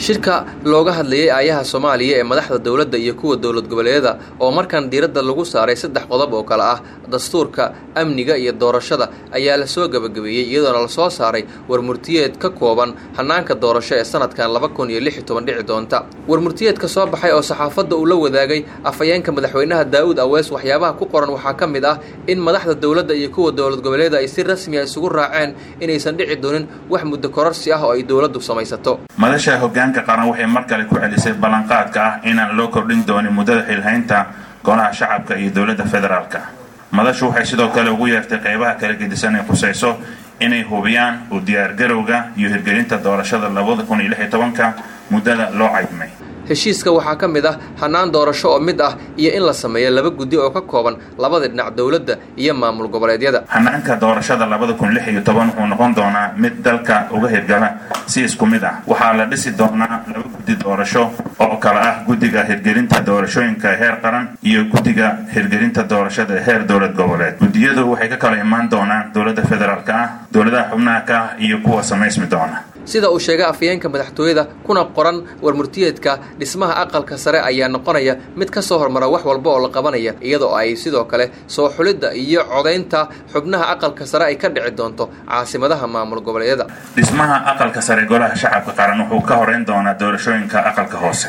shirka looga hadlayay aayaha Soomaaliya ee madaxda dawladda iyo kuwa dawlad goboleedyada oo markan diiradda lagu saaray saddex qodob oo kala ah dastuurka, amniga iyo doorashada ayaa la soo gabagabeeyay iyadoo la soo saaray warmurtiyeed ka kooban hanaanka doorasho ee sanadkan 2016 dhici doonta. Warmurtiyeedka soo baxay oo saxaafadda uu la wadaagay afayeenka madaxweynaha Daawud Awees waxyaabaha ku qoran waxaa ka mid ah in madaxda dawladda iyo kuwa dawlad goboleedyada ay si rasmi ah isugu raaceen inaysan dhici doonin wax muddo kororsi ah oo ay dawladdu samaysato. madasha hoggaanka qaran waxay mar kale ku celisay ballanqaadka ah inaan loo kordhin doonin muddada xilhaynta golaha shacabka iyo dawladda federaalka. madashu waxay sidoo kale ugu yeertay qaybaha kala gedisan ee khusayso inay hubiyaan u diyaargarowga iyo hirgelinta doorashada 2016 muddada loo caydmay. heshiiska waxaa ka mid ah hanaan doorasho oo mid ah iyo in la sameeyo laba guddi oo ka kooban labada dhinac dawladda iyo maamul goboleedyada. hanaanka doorashada 2016 wuxuu noqon doonaa mid dalka uga hirgala si isku mid ah. waxaa la dhisi doonaa laba guddi doorasho oo kala ah guddiga hirgelinta doorashooyinka heer qaran iyo guddiga hirgelinta doorashada heer dawlad goboleed. guddiyadu waxay ka kala imaan doonaan dawladda federaalka ah, dawladaha xubnaha ka ah iyo kuwa samaysmi doona. sida uu sheegay afayeenka madaxtooyada kuna qoran warmurtiyeedka dhismaha aqalka sare ayaa noqonaya mid ka soo hormara wax walba oo la qabanaya iyadoo ay sidoo kale soo xulidda iyo codaynta xubnaha aqalka sare ay ka dhici doonto caasimadaha maamul goboleedyada. dhismaha aqalka sare golaha shacabka qaran wuxuu ka horeyn doonaa doorashooyinka aqalka hoose.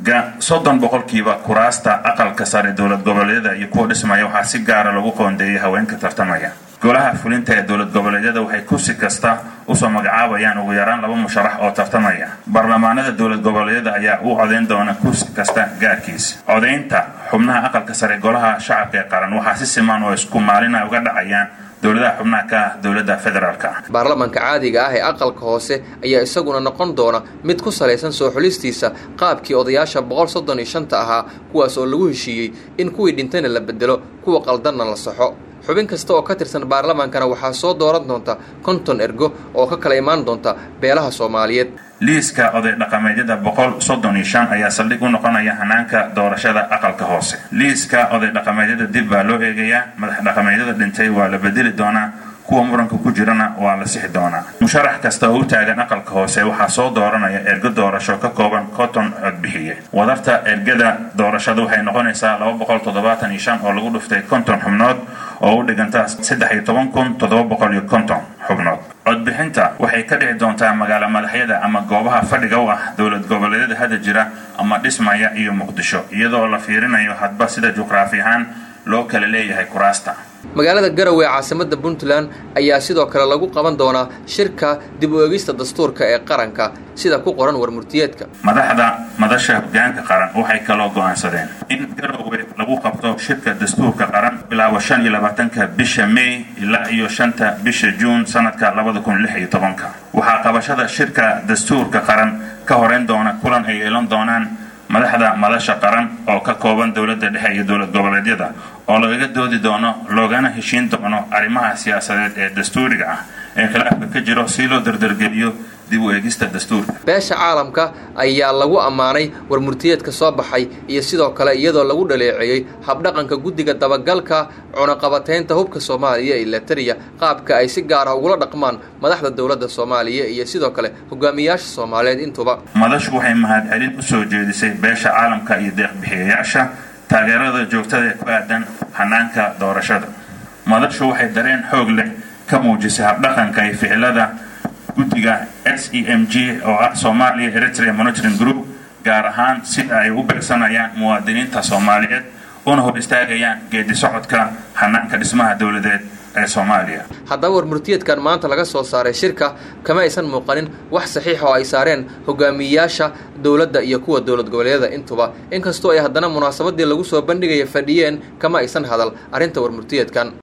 30% kuraasta aqalka sare dawlad goboleedyada iyo kuwa dhismaya waxaa si gaara lagu qoondeeyay haweenka tartamaya. golaha fulinta ee dawlad goboleedyada waxay kursi kasta u soo magacaabayaan ugu yaraan 2 musharax oo tartamaya. baarlamaanada dawlad goboleedyada ayaa u codeyn doona kursi kasta gaarkiisa. codeynta xubnaha aqalka sare golaha shacabka ee qaran waxaa si siman oo isku maalin uga dhacayaan dawladaha xubnaha ka dawladda federaalka. baarlamaanka caadiga ah ee aqalka hoose ayaa isaguna noqon doona mid ku saleysan soo xulistiisa qaabkii odayaasha 135 ahaa kuwaas oo lagu heshiiyey in kuwii dhintayna la bedelo kuwa qaldanna la saxo. xubin kasta oo ka tirsan baarlamaankana waxaa soo dooran doonta 50 ergo oo ka kala imaan doonta beelaha Soomaaliyeed. liiska oday dhaqameedyada 135 ayaa saldhig u noqonaya hanaanka doorashada aqalka hoose. liiska oday dhaqameedyada dib baa loo eegayaa, madax dhaqameedyada dhintay waa la bedeli doonaa, kuwa muranka ku jirana waa la sixi doonaa. musharax kasta oo u taagan aqalka hoose waxaa soo dooranaya ergo doorasho ka kooban 50 codbixiye. wadarta ergada doorashada waxay noqonaysaa 275 oo lagu dhuftay 50 xubnood oo u dhiganta 13750 xubnood. codbixinta waxay ka dhici doontaa magaalo madaxyada ama goobaha fadhiga u ah dawlad goboleedyada hadda jira ama dhismaya iyo Muqdisho iyadoo la fiirinayo hadba sida juqraafi ahaan loo kala leeyahay kuraasta. magaalada Garowe caasimada Puntland ayaa sidoo kale lagu qaban doonaa shirka dib u eegista dastuurka ee qaranka sida ku qoran warmurtiyeedka. madasha hoggaanka qaran waxay kaloo go'aansadeen in Garowe lagu qabto shirka dastuurka qaran bilaaw 25 bisha May ilaa iyo 5 bisha June sanadka 2016. waxaa qabashada shirka dastuurka qaran ka horeyn doona kulan ay yeelan doonaan madaxda madasha qaran oo ka kooban dawladda dhexe iyo dawlad goboleedyada oo laga doodi doono loogana heshiin doono arrimaha siyaasadeed ee dastuuriga ah ee khilaafka ka jiro si loo dardargeliyo dib u eegista dastuurka. beesha caalamka ayaa lagu ammaanay warmurtiyeedka soo baxay iyo sidoo kale iyadoo lagu dhaleeceeyay habdhaqanka guddiga dabagalka cunaqabateynta hubka Soomaaliya iyo Eritrea qaabka ay si gaar ah uga dhaqmaan madaxda dawladda Soomaaliya iyo sidoo kale hogaamiyaasha Soomaaliyeed intuba. madashu waxay mahadcelin u soo jeedisay beesha caalamka iyo deeq-bixiyeyaasha taageerada joogtada ee ku aadan hanaanka doorashada. madashu waxay dareen xoog leh ka muujisay habdhaqanka iyo ficilada guddiga SEMG oo ah Somalia Eritrea Monitoring Group gaar ahaan sida ay u beegsanayaan muwaadiniinta Soomaaliyeed una hor istaagayaan geedi socodka hanaanka dhismaha dawladeed ee Soomaaliya. haddaba warmurtiyeedkan maanta laga soo saaray shirka kama aysan muuqanin wax saxiix oo ay saareen hogaamiyaasha dawladda iyo kuwa dawlad goboleedyada intuba inkastoo ay haddana munaasabadii lagu soo bandhigaya fadhiyeen kama aysan hadal arrinta warmurtiyeedkan.